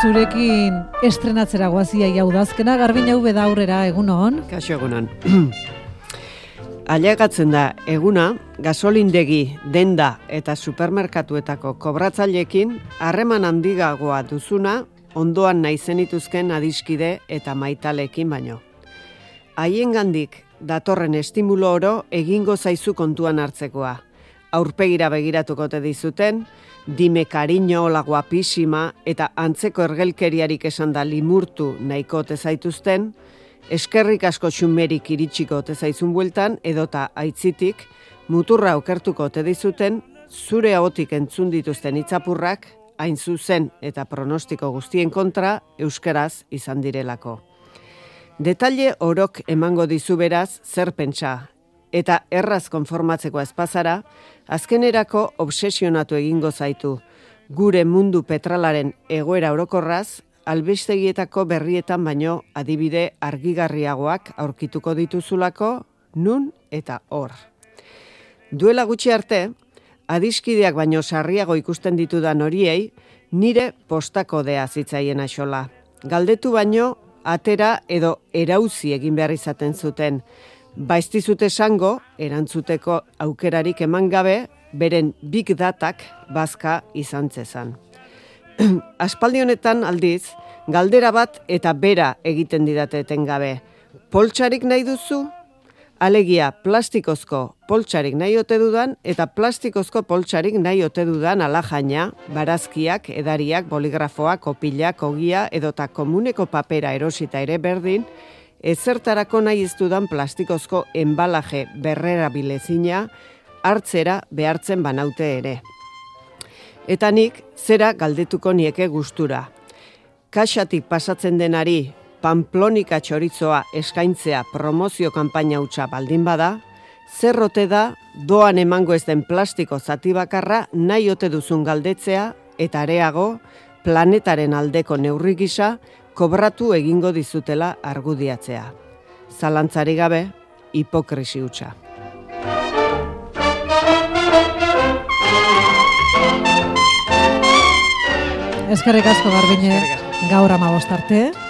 zurekin estrenatzera guazia jaudazkena, Garbin hau beda aurrera, egunon? Kaixo egunon. Ailegatzen da eguna, gasolindegi, denda eta supermerkatuetako kobratzaileekin harreman handiagoa duzuna, ondoan nahi zenituzken adiskide eta maitalekin baino. Haiengandik datorren estimulo oro egingo zaizu kontuan hartzekoa. Aurpegira begiratuko te dizuten, dime cariño, la guapísima eta antzeko ergelkeriarik esan da limurtu nahiko te zaituzten, eskerrik asko xumerik iritsiko te zaizun bueltan, edota aitzitik, muturra okertuko te dizuten, zure ahotik entzun dituzten hitzapurrak, hain zuzen eta pronostiko guztien kontra, euskaraz izan direlako. Detalle orok emango dizu beraz zer pentsa, eta erraz konformatzeko espazara, azkenerako obsesionatu egingo zaitu, gure mundu petralaren egoera orokorraz, albistegietako berrietan baino adibide argigarriagoak aurkituko dituzulako, nun eta hor. Duela gutxi arte, adiskideak baino sarriago ikusten ditudan horiei, nire postakodea zitzaien axola. Galdetu baino, atera edo erauzi egin behar izaten zuten, baiztizut esango, erantzuteko aukerarik eman gabe, beren big datak bazka izan zezan. Aspaldi honetan aldiz, galdera bat eta bera egiten didate etengabe. Poltsarik nahi duzu? Alegia, plastikozko poltsarik nahi ote dudan eta plastikozko poltsarik nahi ote dudan alajaina, barazkiak, edariak, boligrafoak, opilak, ogia edota komuneko papera erosita ere berdin, ezertarako nahi ez dudan plastikozko enbalaje berrerabilezina hartzera behartzen banaute ere. Eta nik zera galdetuko nieke gustura. Kaxatik pasatzen denari Pamplonika txorizoa eskaintzea promozio kanpaina hutsa baldin bada, zer ote da doan emango ez den plastiko zati bakarra nahi ote duzun galdetzea eta areago planetaren aldeko neurri gisa kobratu egingo dizutela argudiatzea. Zalantzari gabe, hipokrisi hutsa. Eskerrik asko, Garbine, gaur 15 arte.